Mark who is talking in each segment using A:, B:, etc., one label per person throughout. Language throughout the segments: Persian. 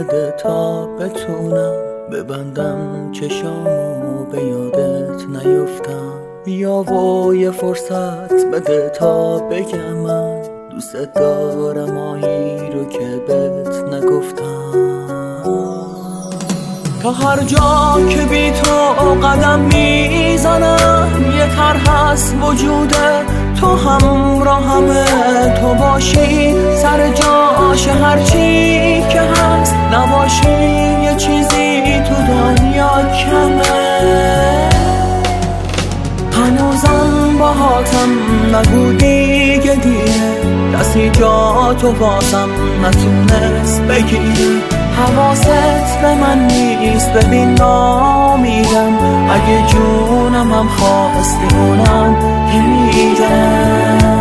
A: بده تا بتونم ببندم چشامو به یادت نیفتم. بیا و یه فرصت بده تا بگم من دوست دارم آهی رو که بهت نگفتم. تا هر جا که بی تو قدم میزنم یه طرح هست وجوده تو همراهمه. تو باشی سر جاش هرچی که هست، نباشی یه چیزی تو دنیا کمه. هنوزم باهاتم نگو دیگه دیره، کسی جا تو واسم نتونست بگیره. حواست به من نیست ببین نامیدم، اگه جونم هم خواستی اونم که میدم.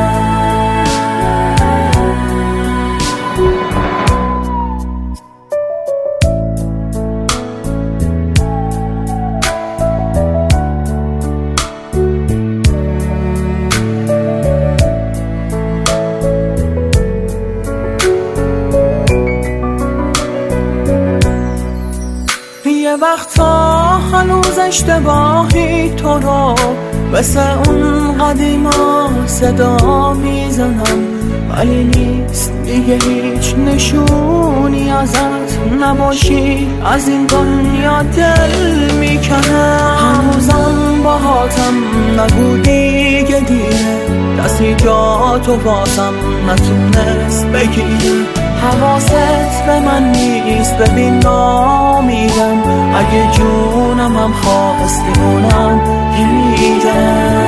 A: یه وقتا هنوز اشتباهی تو رو مثل اون قدیما صدا میزنم، ولی نیست دیگه هیچ نشونی ازت، نباشی از این دنیا دل میکنم. هنوزم باهاتم نگو دیگه دیره، کسی جا تو واسم نتونست بگیره. حواست به من نیست ببین نامیدم، اگه جونم هم خواستی اونم که میدم.